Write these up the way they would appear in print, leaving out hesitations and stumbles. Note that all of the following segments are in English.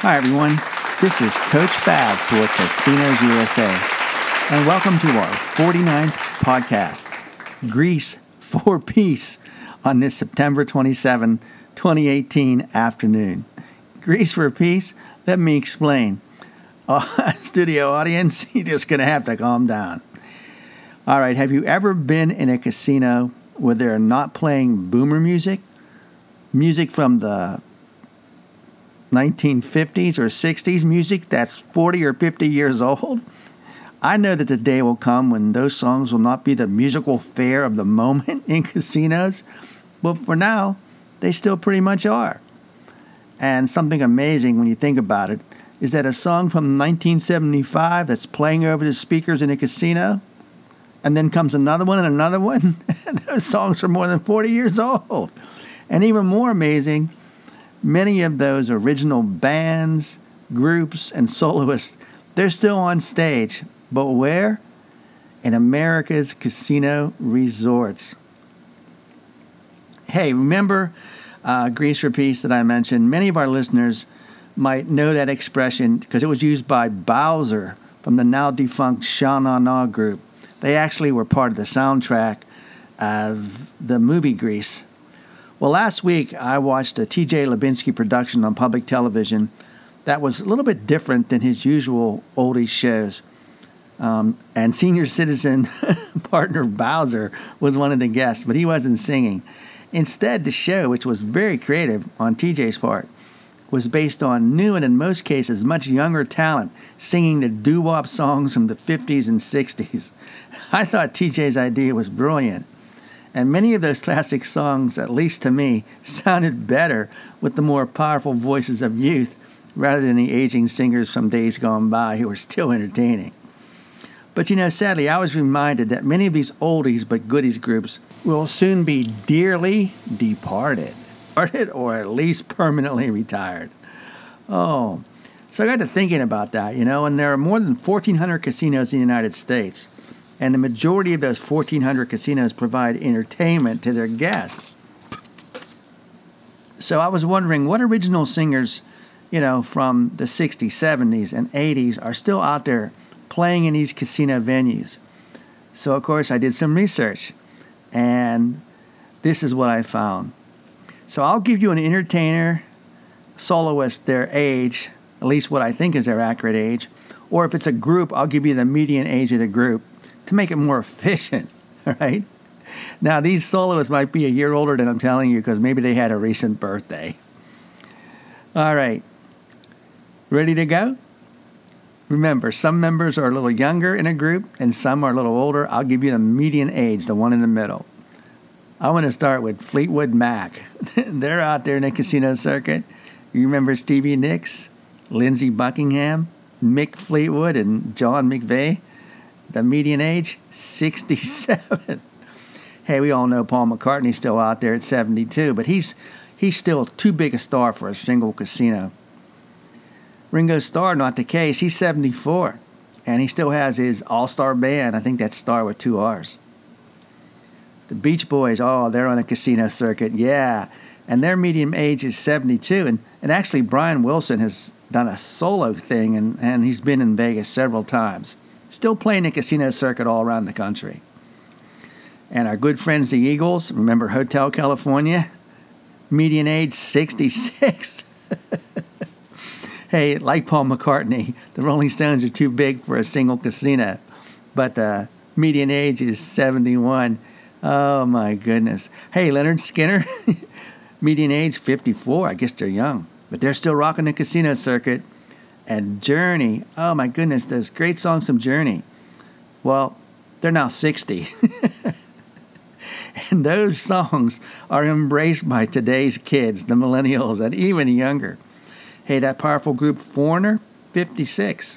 Hi, everyone. This is Coach Fab for Casinos USA, and welcome to our 49th podcast, Grease for Peace, on this September 27, 2018 afternoon. Grease for Peace? Let me explain. Studio audience, you're just going to have to calm down. All right, have you ever been in a casino where they're not playing boomer music? Music from the 1950s or 60s, music that's 40 or 50 years old? I know that the day will come when those songs will not be the musical fare of the moment in casinos, but for now, they still pretty much are. And something amazing when you think about it is that a song from 1975 that's playing over the speakers in a casino, and then comes another one and another one, and those songs are more than 40 years old. And even more amazing, many of those original bands, groups, and soloists, they're still on stage. But where? In America's casino resorts. Hey, remember Grease for Peace that I mentioned? Many of our listeners might know that expression because it was used by Bowser from the now defunct Sha Na Na group. They actually were part of the soundtrack of the movie Grease. Well, last week I watched a T.J. Lubinsky production on public television that was a little bit different than his usual oldies shows. And senior citizen partner Bowser was one of the guests, but he wasn't singing. Instead, the show, which was very creative on TJ's part, was based on new and in most cases much younger talent singing the doo-wop songs from the 50s and 60s. I thought TJ's idea was brilliant. And many of those classic songs, at least to me, sounded better with the more powerful voices of youth rather than the aging singers from days gone by who were still entertaining. But sadly, I was reminded that many of these oldies but goodies groups will soon be dearly departed, or at least permanently retired. Oh, so I got to thinking about that, and there are more than 1,400 casinos in the United States. And the majority of those 1,400 casinos provide entertainment to their guests. So I was wondering what original singers, from the 60s, 70s, and 80s are still out there playing in these casino venues. So, of course, I did some research. And this is what I found. So I'll give you an entertainer, soloist, their age, at least what I think is their accurate age. Or if it's a group, I'll give you the median age of the group, to make it more efficient, all right? Now, these soloists might be a year older than I'm telling you because maybe they had a recent birthday. All right. Ready to go? Remember, some members are a little younger in a group and some are a little older. I'll give you the median age, the one in the middle. I want to start with Fleetwood Mac. They're out there in the casino circuit. You remember Stevie Nicks, Lindsey Buckingham, Mick Fleetwood, and John McVie? The median age, 67. Hey, we all know Paul McCartney's still out there at 72, but he's still too big a star for a single casino. Ringo Starr, not the case. He's 74, and he still has his all-star band. I think that's Star with 2 R's. The Beach Boys, they're on a casino circuit, yeah, and their median age is 72. And actually, Brian Wilson has done a solo thing, and he's been in Vegas several times. Still playing the casino circuit all around the country. And our good friends, the Eagles, remember Hotel California? Median age, 66. Hey, like Paul McCartney, the Rolling Stones are too big for a single casino. But the median age is 71. Oh, my goodness. Hey, Leonard Skinner, median age, 54. I guess they're young. But they're still rocking the casino circuit. And Journey, oh my goodness, those great songs from Journey. Well, they're now 60. And those songs are embraced by today's kids, the millennials, and even younger. Hey, that powerful group Foreigner, 56.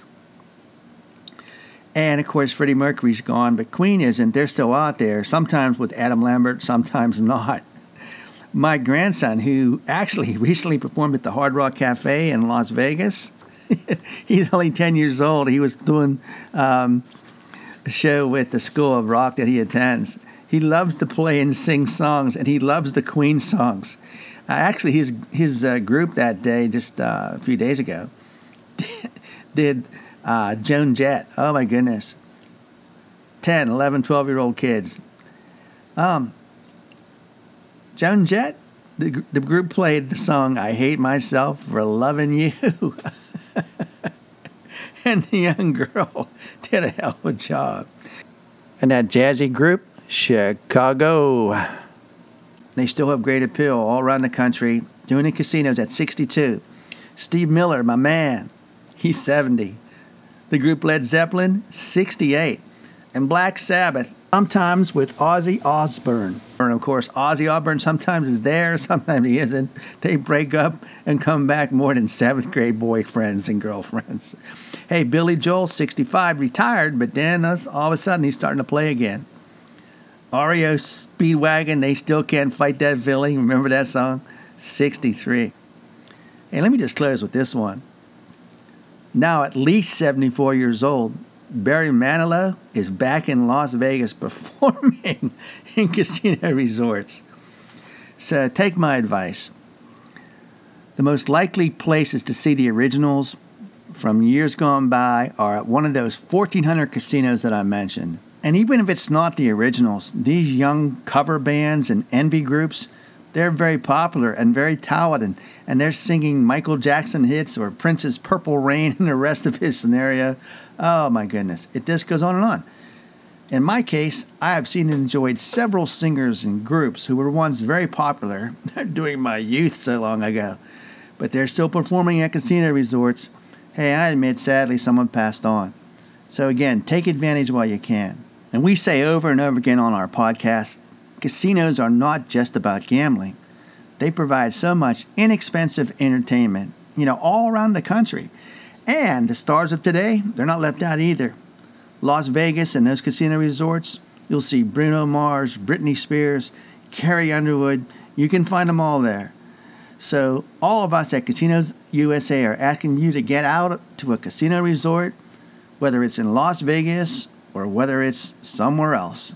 And, of course, Freddie Mercury's gone, but Queen isn't. They're still out there, sometimes with Adam Lambert, sometimes not. My grandson, who actually recently performed at the Hard Rock Cafe in Las Vegas, he's only 10 years old. He was doing a show with the School of Rock that he attends. He loves to play and sing songs, and he loves the Queen songs. Actually, his group that day, just a few days ago, did Joan Jett. Oh, my goodness. 10, 11, 12-year-old kids. Joan Jett, the group played the song I Hate Myself for Loving You. And the young girl did a hell of a job. And that jazzy group, Chicago. They still have great appeal all around the country, doing in casinos at 62. Steve Miller, my man, he's 70. The group Led Zeppelin, 68. And Black Sabbath, sometimes with Ozzy Osbourne. And of course, Ozzy Osbourne sometimes is there, sometimes he isn't. They break up and come back more than 7th grade boyfriends and girlfriends. Hey, Billy Joel, 65, retired, but then all of a sudden he's starting to play again. REO Speedwagon, they still can't fight that Billy. Remember that song? 63. Hey, let me just close with this one. Now at least 74 years old, Barry Manilow is back in Las Vegas performing in casino resorts. So take my advice. The most likely places to see the originals from years gone by are at one of those 1,400 casinos that I mentioned. And even if it's not the originals, these young cover bands and envy groups, they're very popular and very talented. And they're singing Michael Jackson hits or Prince's Purple Rain and the rest of his scenario. Oh my goodness, it just goes on and on. In my case, I have seen and enjoyed several singers and groups who were once very popular during my youth so long ago. But they're still performing at casino resorts. Hey, I admit, sadly, someone passed on. So again, take advantage while you can. And we say over and over again on our podcast, casinos are not just about gambling. They provide so much inexpensive entertainment, all around the country. And the stars of today, they're not left out either. Las Vegas and those casino resorts, you'll see Bruno Mars, Britney Spears, Carrie Underwood. You can find them all there. So all of us at Casinos USA are asking you to get out to a casino resort, whether it's in Las Vegas or whether it's somewhere else.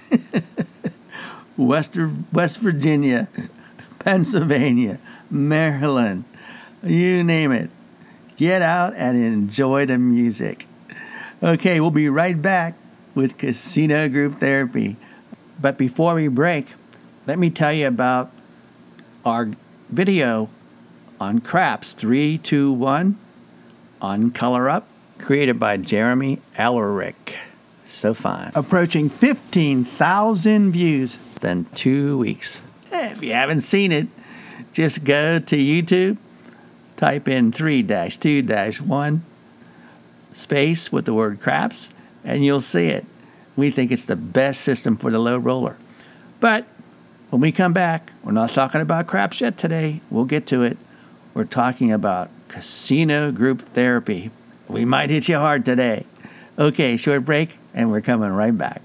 West Virginia, Pennsylvania, Maryland, you name it. Get out and enjoy the music. Okay, we'll be right back with Casino Group Therapy. But before we break, let me tell you about our video on Craps 3, 2, 1 on Color Up, created by Jeremy Alaric. So fine. Approaching 15,000 views in 2 weeks. If you haven't seen it, just go to YouTube, type in 3-2-1 space with the word craps, and you'll see it. We think it's the best system for the low roller. But when we come back, we're not talking about craps yet today. We'll get to it. We're talking about Casino Group Therapy. We might hit you hard today. Okay, short break, and we're coming right back.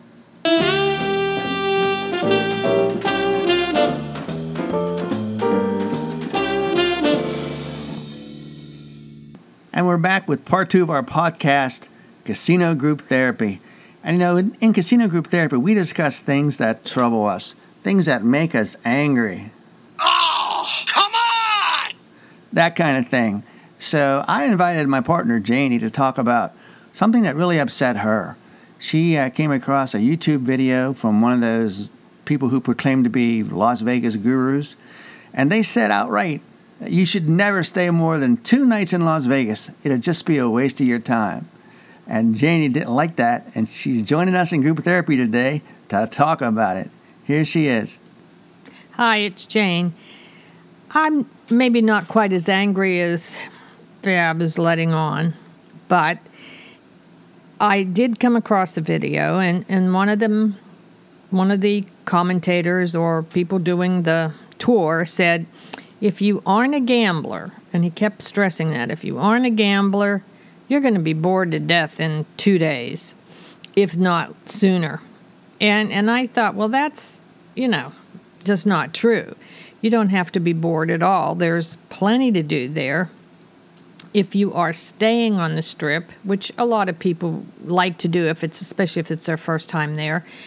And we're back with part 2 of our podcast, Casino Group Therapy. And in Casino Group Therapy, we discuss things that trouble us, things that make us angry. Oh, come on! That kind of thing. So I invited my partner, Janie, to talk about something that really upset her. She came across a YouTube video from one of those people who proclaim to be Las Vegas gurus. And they said outright, you should never stay more than 2 nights in Las Vegas. It'll just be a waste of your time. And Janie didn't like that, and she's joining us in group therapy today to talk about it. Here she is. Hi, it's Jane. I'm maybe not quite as angry as Fab is letting on, but I did come across the video, and one of the commentators or people doing the tour said, if you aren't a gambler, and he kept stressing that, if you aren't a gambler, you're going to be bored to death in 2 days, if not sooner. And I thought, well, that's, just not true. You don't have to be bored at all. There's plenty to do there. If you are staying on the Strip, which a lot of people like to do, especially if it's their first time there,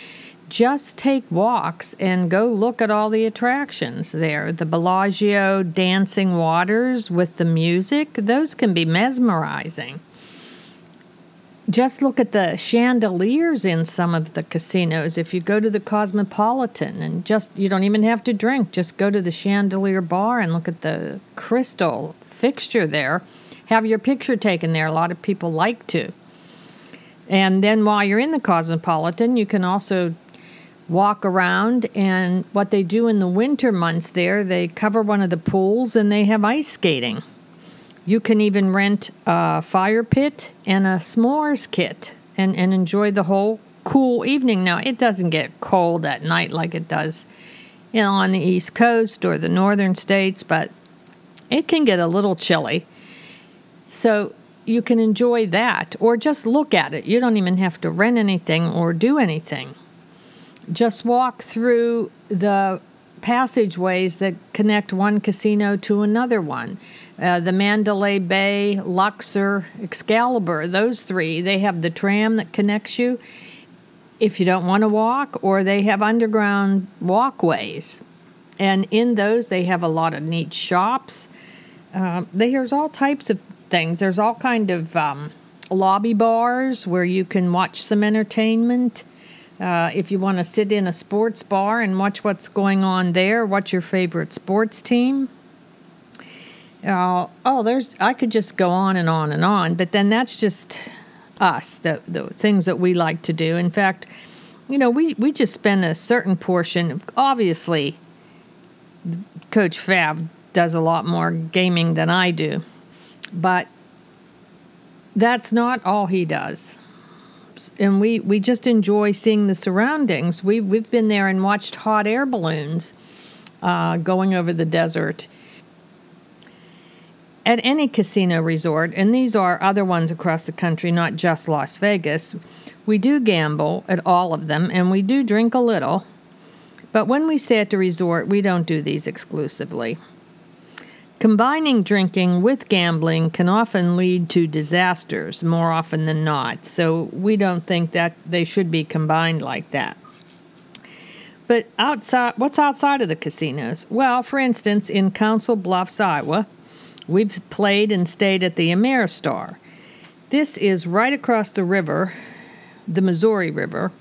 just take walks and go look at all the attractions there. The Bellagio dancing waters with the music, those can be mesmerizing. Just look at the chandeliers in some of the casinos. If you go to the Cosmopolitan and you don't even have to drink, just go to the chandelier bar and look at the crystal fixture there. Have your picture taken there. A lot of people like to. And then while you're in the Cosmopolitan, you can also walk around, and what they do in the winter months there, they cover one of the pools and they have ice skating. You can even rent a fire pit and a s'mores kit and enjoy the whole cool evening. Now, it doesn't get cold at night like it does, on the East Coast or the northern states, but it can get a little chilly. So you can enjoy that or just look at it. You don't even have to rent anything or do anything. Just walk through the passageways that connect one casino to another one. The Mandalay Bay, Luxor, Excalibur, those three, they have the tram that connects you if you don't want to walk, or they have underground walkways. And in those, they have a lot of neat shops. There's all types of things. There's all kind of lobby bars where you can watch some entertainment. If you want to sit in a sports bar and watch what's going on there, what's your favorite sports team? I could just go on and on and on, but then that's just us, the things that we like to do. In fact, we just spend a certain portion. Obviously, Coach Fab does a lot more gaming than I do, but that's not all he does. And we just enjoy seeing the surroundings. We've been there and watched hot air balloons going over the desert. At any casino resort, and these are other ones across the country, not just Las Vegas, we do gamble at all of them, and we do drink a little. But when we stay at the resort, we don't do these exclusively. Combining drinking with gambling can often lead to disasters, more often than not. So we don't think that they should be combined like that. But what's outside of the casinos? Well, for instance, in Council Bluffs, Iowa, we've played and stayed at the Ameristar. This is right across the river, the Missouri River,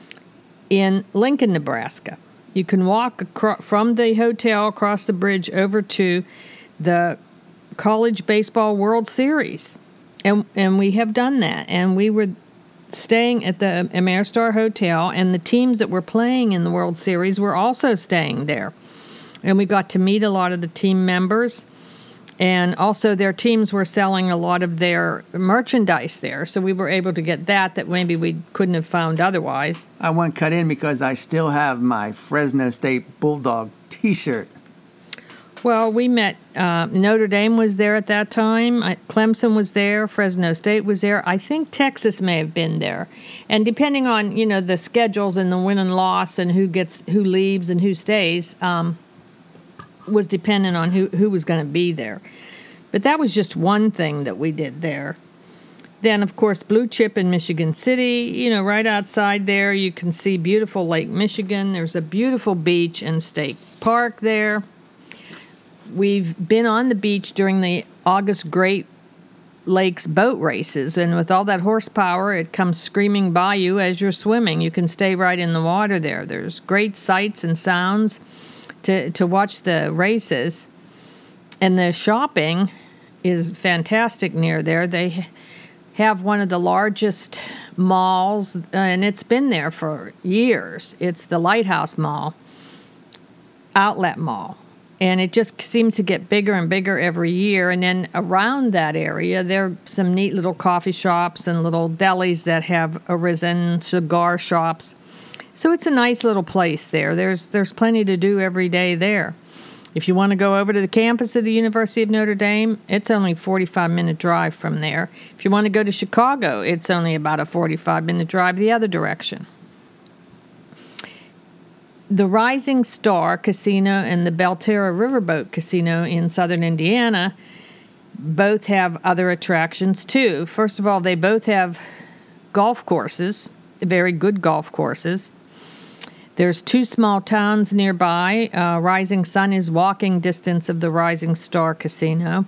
in Lincoln, Nebraska. You can walk from the hotel across the bridge over to the College Baseball World Series. And we have done that. And we were staying at the Ameristar Hotel, and the teams that were playing in the World Series were also staying there. And we got to meet a lot of the team members. And also their teams were selling a lot of their merchandise there. So we were able to get that maybe we couldn't have found otherwise. I want cut in because I still have my Fresno State Bulldog t-shirt. Well, we met, Notre Dame was there at that time. Clemson was there. Fresno State was there. I think Texas may have been there. And depending on, the schedules and the win and loss and who leaves and who stays, was dependent on who was going to be there. But that was just one thing that we did there. Then, of course, Blue Chip in Michigan City, right outside there, you can see beautiful Lake Michigan. There's a beautiful beach and state park there. We've been on the beach during the August Great Lakes boat races, and with all that horsepower, it comes screaming by you as you're swimming. You can stay right in the water there. There's great sights and sounds to watch the races, and the shopping is fantastic near there. They have one of the largest malls, and it's been there for years. It's the Lighthouse Mall, outlet mall. And it just seems to get bigger and bigger every year. And then around that area, there are some neat little coffee shops and little delis that have arisen, cigar shops. So it's a nice little place there. There's plenty to do every day there. If you want to go over to the campus of the University of Notre Dame, it's only a 45-minute drive from there. If you want to go to Chicago, it's only about a 45-minute drive the other direction. The Rising Star Casino and the Belterra Riverboat Casino in southern Indiana both have other attractions too. First of all, they both have golf courses, very good golf courses. There's 2 small towns nearby. Rising Sun is walking distance of the Rising Star Casino.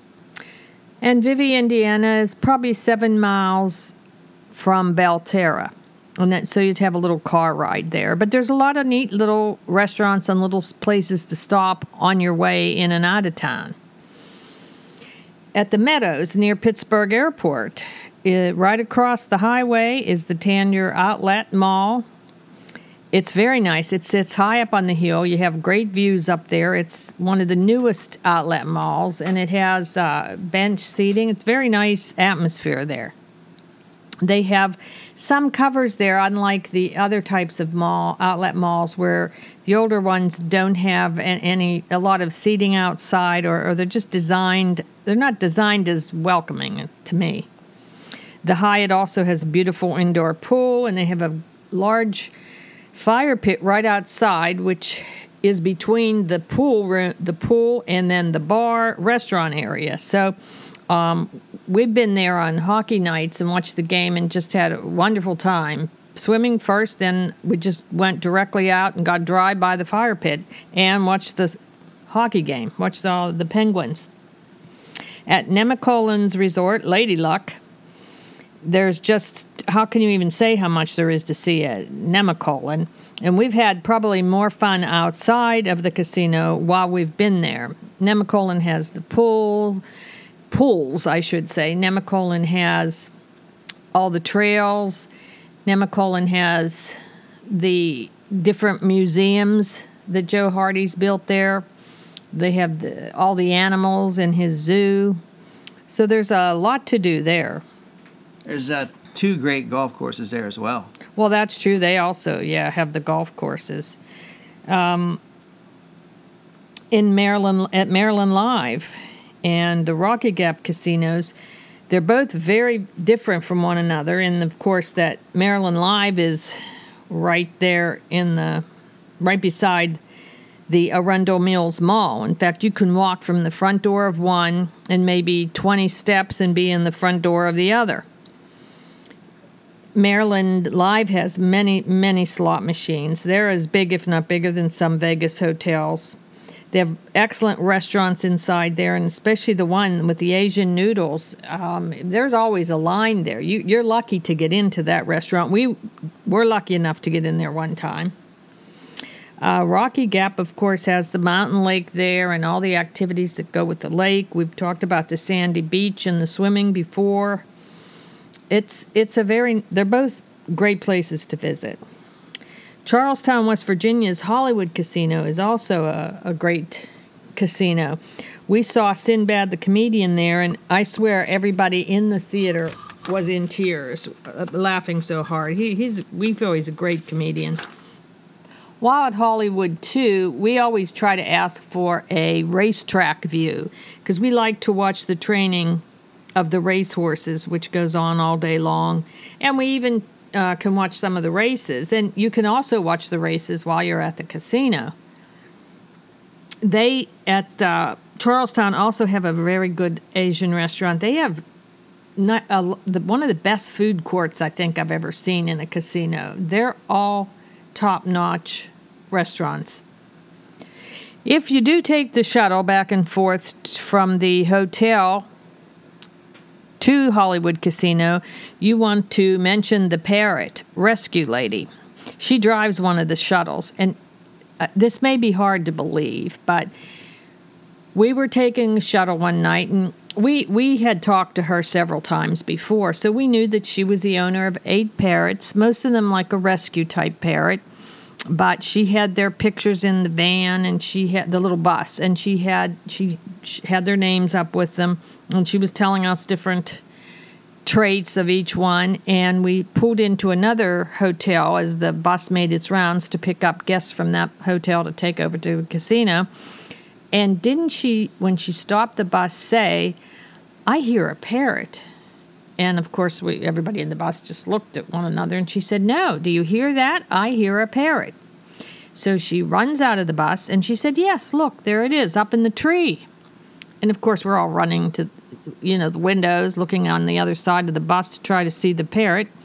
And Vivi, Indiana is probably 7 miles from Belterra. And so you'd have a little car ride there. But there's a lot of neat little restaurants and little places to stop on your way in and out of town. At the Meadows near Pittsburgh Airport, right across the highway is the Tanier Outlet Mall. It's very nice. It sits high up on the hill. You have great views up there. It's one of the newest outlet malls, and it has bench seating. It's very nice atmosphere there. They have some covers there, unlike the other types of outlet malls, where the older ones don't have a lot of seating outside, or they're just designed. They're not designed as welcoming to me. The Hyatt also has a beautiful indoor pool, and they have a large fire pit right outside, which is between the pool and then the bar restaurant area. So we've been there on hockey nights and watched the game and just had a wonderful time. Swimming first, then we just went directly out and got dry by the fire pit and watched the hockey game, watched all the Penguins. At Nemacolin's resort, Lady Luck, there's just, how can you even say how much there is to see at Nemacolin? And we've had probably more fun outside of the casino while we've been there. Nemacolin has the pools, I should say. Nemacolin has all the trails. Nemacolin has the different museums that Joe Hardy's built there. They have all the animals in his zoo. So there's a lot to do there. There's 2 great golf courses there as well. Well, that's true. They also, have the golf courses. In Maryland, at Maryland Live and the Rocky Gap casinos, they're both very different from one another. And of course, that Maryland Live is right there right beside the Arundel Mills Mall. In fact, you can walk from the front door of one and maybe 20 steps and be in the front door of the other. Maryland Live has many, many slot machines. They're as big, if not bigger, than some Vegas hotels. They have excellent restaurants inside there, and especially the one with the Asian noodles. There's always a line there. You're lucky to get into that restaurant. We were lucky enough to get in there one time. Rocky Gap, of course, has the mountain lake there and all the activities that go with the lake. We've talked about the sandy beach and the swimming before. They're both great places to visit. Charlestown, West Virginia's Hollywood Casino is also a great casino. We saw Sinbad the comedian there, and I swear everybody in the theater was in tears, laughing so hard. We feel he's a great comedian. While at Hollywood, too, we always try to ask for a racetrack view because we like to watch the training of the racehorses, which goes on all day long. And we even can watch some of the races. And you can also watch the races while you're at the casino. They, at Charlestown, also have a very good Asian restaurant. They have one of the best food courts I think I've ever seen in a casino. They're all top-notch restaurants. If you do take the shuttle back and forth from the hotel to Hollywood Casino, you want to mention the Parrot Rescue Lady. She drives one of the shuttles, and this may be hard to believe, but we were taking a shuttle one night, and we had talked to her several times before, so we knew that she was the owner of 8 parrots, most of them like a rescue-type parrot, but she had their pictures in the van, and she had the little bus, and she had their names up with them, and she was telling us different traits of each one, and we pulled into another hotel as the bus made its rounds to pick up guests from that hotel to take over to the casino. And didn't she, when she stopped the bus, say, "I hear a parrot"? And of course, everybody in the bus just looked at one another, and she said, "No, do you hear that? I hear a parrot." So she runs out of the bus, and she said, "Yes, look, there it is, up in the tree." And of course, we're all running to, the windows, looking on the other side of the bus to try to see the parrot.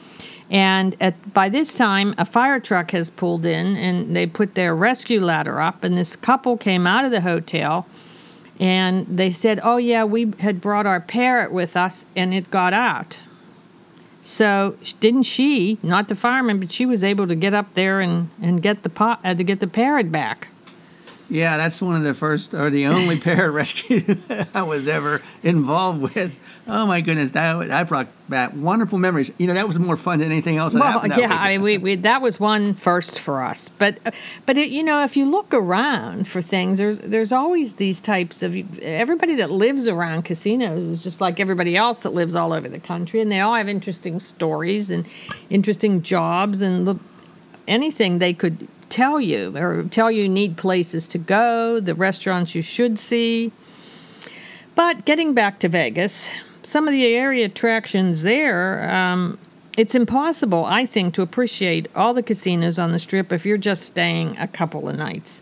And by this time, a fire truck has pulled in, and they put their rescue ladder up, and this couple came out of the hotel, and they said, oh, yeah, we had brought our parrot with us, and it got out. So didn't she, not the fireman, but she was able to get up there and get to get the parrot back. Yeah, that's one of the first or the only parrot rescue I was ever involved with. Oh my goodness, that brought back wonderful memories. You know, that was more fun than anything else that happened that yeah, week. I mean, we that was one first for us. But you know, if you look around for things, there's always these types of everybody that lives around casinos is just like everybody else that lives all over the country, and they all have interesting stories and interesting jobs and anything they could tell you neat places to go, the restaurants you should see. But getting back to Vegas, some of the area attractions there, it's impossible, I think, to appreciate all the casinos on the Strip if you're just staying a couple of nights.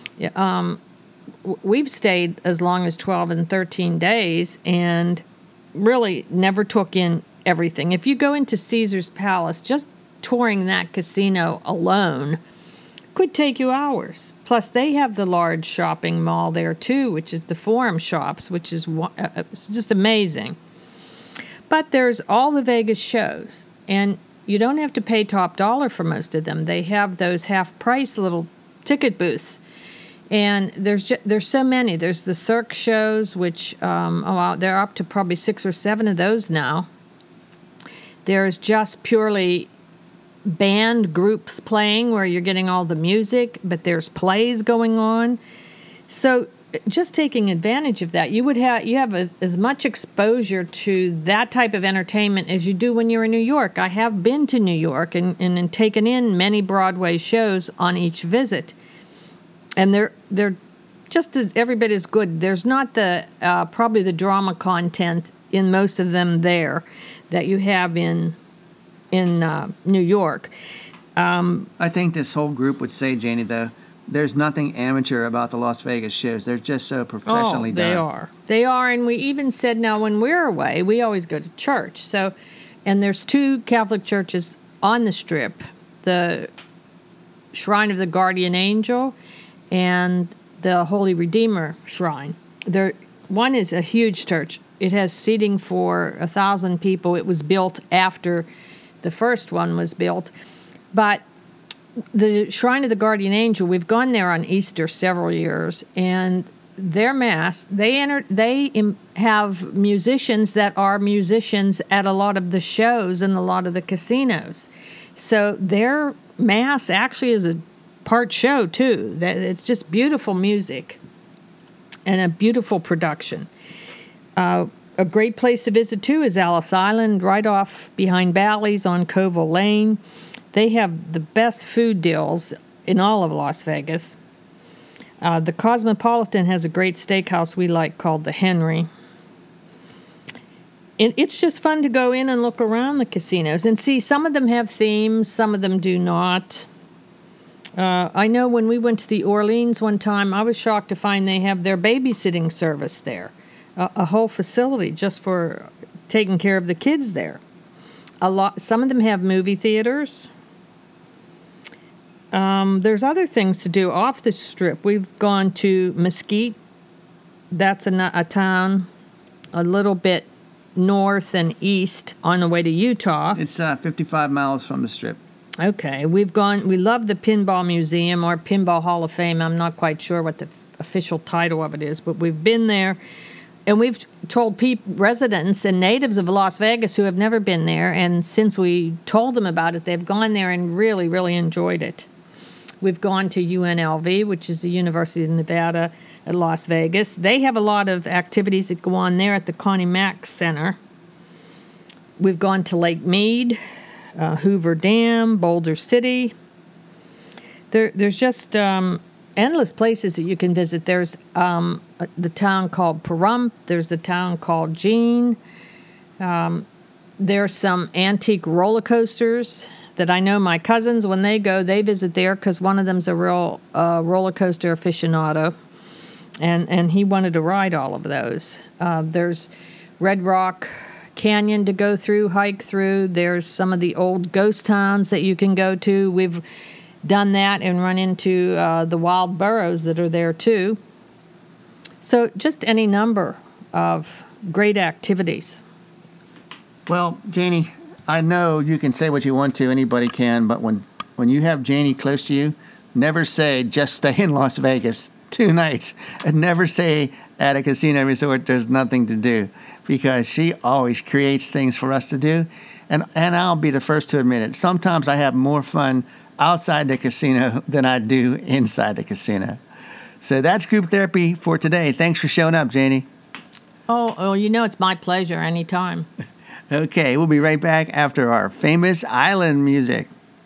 We've stayed as long as 12 and 13 days and really never took in everything. If you go into Caesar's Palace, just touring that casino alone could take you hours. Plus, they have the large shopping mall there, too, which is the Forum Shops, which is it's just amazing. But there's all the Vegas shows, and you don't have to pay top dollar for most of them. They have those half-price little ticket booths. And there's so many. There's the Cirque shows, which they're up to probably 6 or 7 of those now. There's just purely band groups playing where you're getting all the music, but there's plays going on. So just taking advantage of that, you have as much exposure to that type of entertainment as you do when you're in New York. I have been to New York and taken in many Broadway shows on each visit, and they're just every bit as good. There's not the probably the drama content in most of them there that you have in New York. I think this whole group would say, Janie, though, there's nothing amateur about the Las Vegas shows. They're just so professionally done. They are, and we even said now when we're away, we always go to church. So, and there's 2 Catholic churches on the Strip, the Shrine of the Guardian Angel and the Holy Redeemer Shrine. One is a huge church. It has seating for 1,000 people. It was built after the first one was built. But the Shrine of the Guardian Angel, we've gone there on Easter several years, and their mass, they have musicians that are musicians at a lot of the shows and a lot of the casinos. So their mass actually is a part show too. That it's just beautiful music and a beautiful production. A great place to visit, too, is Ellis Island, right off behind Bally's on Covell Lane. They have the best food deals in all of Las Vegas. The Cosmopolitan has a great steakhouse we like called the Henry. It's just fun to go in and look around the casinos and see. Some of them have themes, some of them do not. I know when we went to the Orleans one time, I was shocked to find they have their babysitting service there. A whole facility just for taking care of the kids there. Some of them have movie theaters. There's other things to do off the Strip. We've gone to Mesquite. That's a town a little bit north and east on the way to Utah. It's 55 miles from the Strip. Okay. We love the Pinball Museum or Pinball Hall of Fame. I'm not quite sure what the official title of it is, but we've been there. And we've told residents and natives of Las Vegas who have never been there, and since we told them about it, they've gone there and really, really enjoyed it. We've gone to UNLV, which is the University of Nevada at Las Vegas. They have a lot of activities that go on there at the Connie Mack Center. We've gone to Lake Mead, Hoover Dam, Boulder City. There's just endless places that you can visit. There's the town called Pahrump. There's the town called Jean. There's some antique roller coasters that I know my cousins, when they go, they visit there because one of them's a real roller coaster aficionado, and he wanted to ride all of those. There's Red Rock canyon to go through, hike through. There's some of the old ghost towns that you can go to. We've done that and run into the wild burros that are there too. So just any number of great activities. Well, Janie, I know you can say what you want to, anybody can, but when you have Janie close to you, never say just stay in Las Vegas 2 nights, and never say at a casino resort there's nothing to do, because she always creates things for us to do. And I'll be the first to admit it. Sometimes I have more fun outside the casino than I do inside the casino. So that's group therapy for today. Thanks for showing up, Janie. Oh, it's my pleasure anytime. Okay, we'll be right back after our famous island music.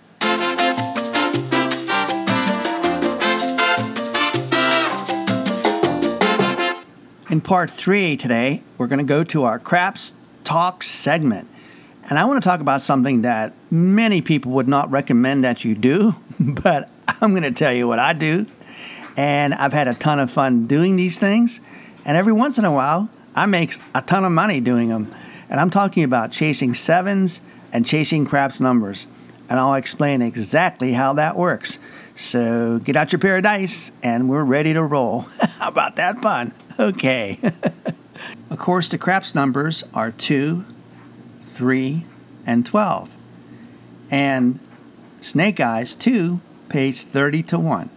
In part 3 today, we're going to go to our Craps Talk segment. And I want to talk about something that many people would not recommend that you do, but I'm going to tell you what I do. And I've had a ton of fun doing these things. And every once in a while, I make a ton of money doing them. And I'm talking about chasing sevens and chasing craps numbers. And I'll explain exactly how that works. So get out your pair of dice, and we're ready to roll. How about that fun? Okay. Of course, the craps numbers are 2, 3, and 12. And Snake Eyes 2 pays 30 to 1.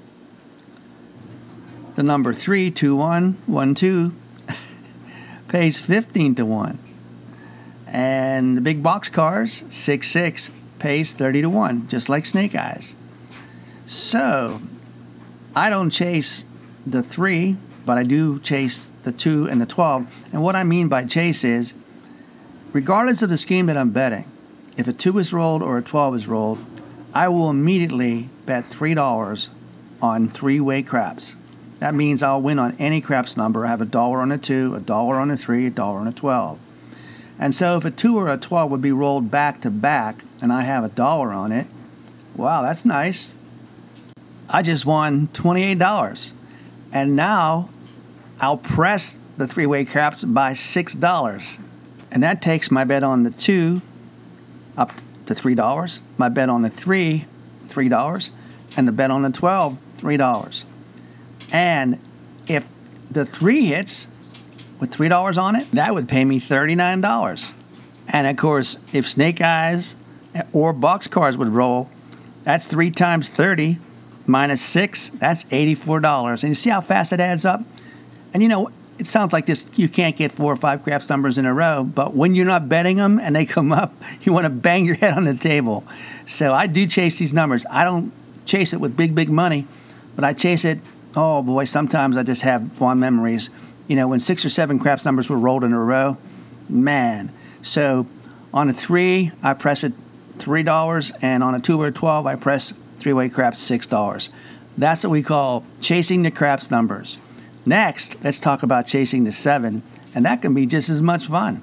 The number 3, 2, 1, 1, 2 pays 15 to 1. And the big box cars, 6, 6, pays 30 to 1, just like Snake Eyes. So, I don't chase the 3, but I do chase the 2 and the 12. And what I mean by chase is, regardless of the scheme that I'm betting, if a 2 is rolled or a 12 is rolled, I will immediately bet $3 on 3-way craps. That means I'll win on any craps number. I have $1 on a 2, $1 on a 3, $1 on a 12. And so if a 2 or a 12 would be rolled back to back and I have $1 on it, wow, that's nice. I just won $28. And now I'll press the 3-way craps by $6. And that takes my bet on the 2 up to $3, my bet on the 3, $3, and the bet on the 12, $3. And if the 3 hits with $3 on it, that would pay me $39. And of course, if Snake Eyes or boxcars would roll, that's 3 times 30 minus 6, that's $84. And you see how fast it adds up? And it sounds like this, you can't get 4 or 5 craps numbers in a row, but when you're not betting them and they come up, you want to bang your head on the table. So I do chase these numbers. I don't chase it with big money, but I chase it, oh boy, sometimes I just have fond memories. When 6 or 7 craps numbers were rolled in a row, man. So on a 3, I press it $3, and on a 2 or a 12, I press 3-way craps $6. That's what we call chasing the craps numbers. Next, let's talk about chasing the 7, and that can be just as much fun.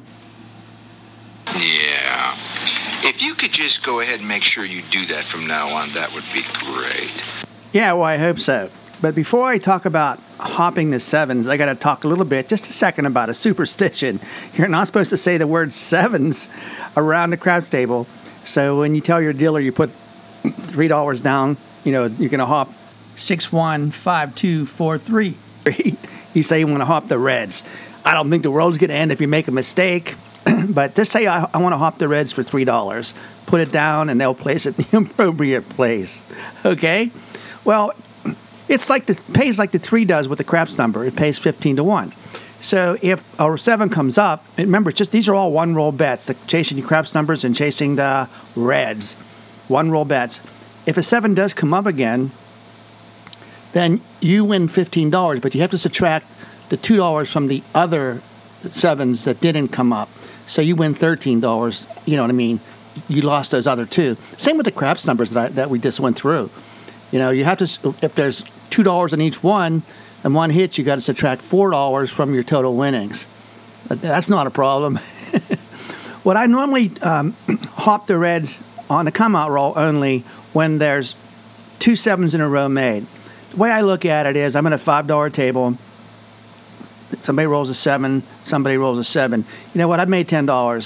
Yeah. If you could just go ahead and make sure you do that from now on, that would be great. Yeah, well, I hope so. But before I talk about hopping the 7s, I got to talk a little bit, just a second, about a superstition. You're not supposed to say the word 7s around the craps table. So when you tell your dealer you put $3 down, you're going to hop 6, 1, 5, 2, 4, 3. You say you want to hop the reds. I don't think the world's going to end if you make a mistake. But just say I want to hop the reds for $3. Put it down and they'll place it in the appropriate place. Okay? Well, it's like pays like the 3 does with the craps number. It pays 15 to 1. So if a 7 comes up, remember, these are all one-roll bets. The chasing the craps numbers and chasing the reds. One-roll bets. If a 7 does come up again, then you win $15, but you have to subtract the $2 from the other 7s that didn't come up. So you win $13. You know what I mean? You lost those other 2. Same with the craps numbers that we just went through. You have to, if there's $2 in each one, and one hits, you got to subtract $4 from your total winnings. That's not a problem. What I normally hop the reds on the come-out roll only when there's 2 7s in a row made. The way I look at it is I'm at a $5 table. Somebody rolls a 7, somebody rolls a 7. You know what? I've made $10.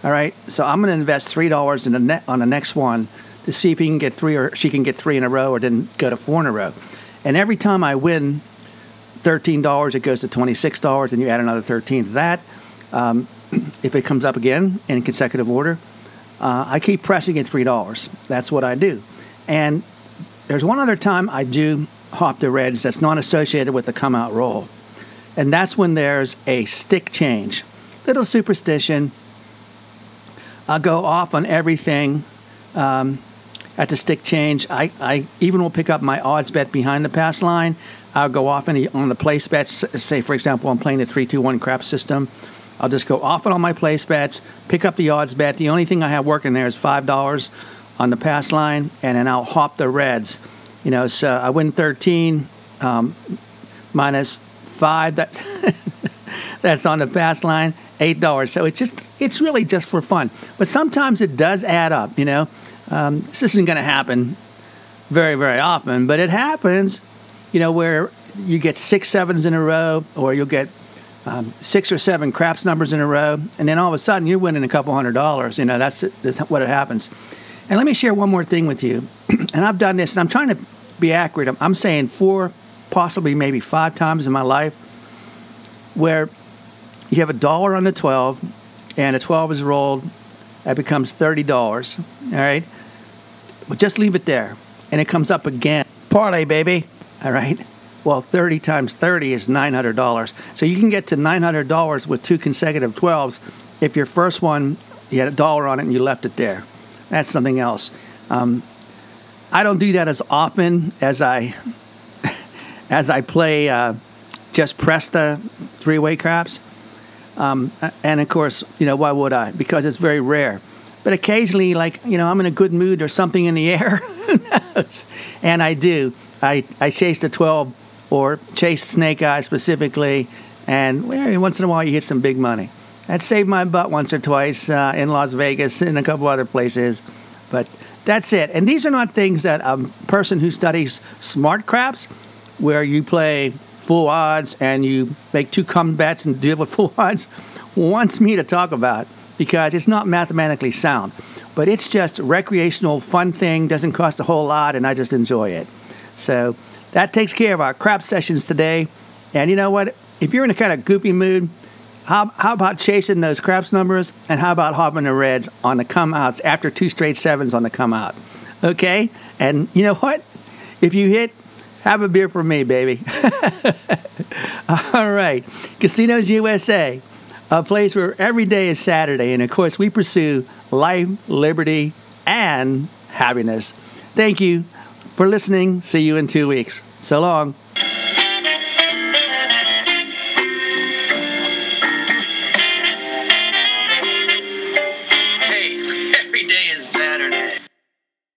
All right, so I'm going to invest $3 on the next one to see if he can get 3 or she can get 3 in a row, or then go to 4 in a row. And every time I win $13, it goes to $26, and you add another 13 to that. If it comes up again in consecutive order, I keep pressing at $3. That's what I do. And there's one other time I do hop the reds that's not associated with the come out roll. And that's when there's a stick change. Little superstition. I'll go off on everything at the stick change. I even will pick up my odds bet behind the pass line. I'll go off on the place bets. Say, for example, I'm playing the 3-2-1 crap system. I'll just go off on my place bets, pick up the odds bet. The only thing I have working there is $5 on the pass line, and then I'll hop the reds. So I win 13 minus 5. That's on the pass line, $8. So it's really just for fun. But sometimes it does add up. This isn't going to happen very, very often, but it happens. Where you get 6 sevens in a row, or you'll get 6 or 7 craps numbers in a row, and then all of a sudden you're winning a couple $100. That's what it happens. And let me share one more thing with you. And I've done this, and I'm trying to be accurate. I'm saying 4, possibly maybe 5 times in my life, where you have $1 on the 12, and a 12 is rolled, that becomes $30. All right, but just leave it there, and it comes up again. Parlay, baby. All right. Well, 30 times 30 is $900. So you can get to $900 with 2 consecutive 12s if your first one, you had $1 on it and you left it there. That's something else. I don't do that as often as I play just press the 3-way craps. And of course, why would I? Because it's very rare. But occasionally, I'm in a good mood or something in the air. Who knows? And I do. I chase the 12 or chase snake eye specifically, and once in a while you get some big money. That saved my butt once or twice in Las Vegas and a couple other places, but that's it. And these are not things that a person who studies smart craps, where you play full odds and you make 2 come bets and deal with full odds, wants me to talk about, because it's not mathematically sound. But it's just a recreational, fun thing, doesn't cost a whole lot, and I just enjoy it. So that takes care of our crap sessions today. And you know what? If you're in a kind of goofy mood, how about chasing those craps numbers? And how about hopping the reds on the come outs after 2 straight 7s on the come out? Okay? And you know what? If you hit, have a beer for me, baby. All right. Casinos USA, a place where every day is Saturday. And of course, we pursue life, liberty, and happiness. Thank you for listening. See you in 2 weeks. So long.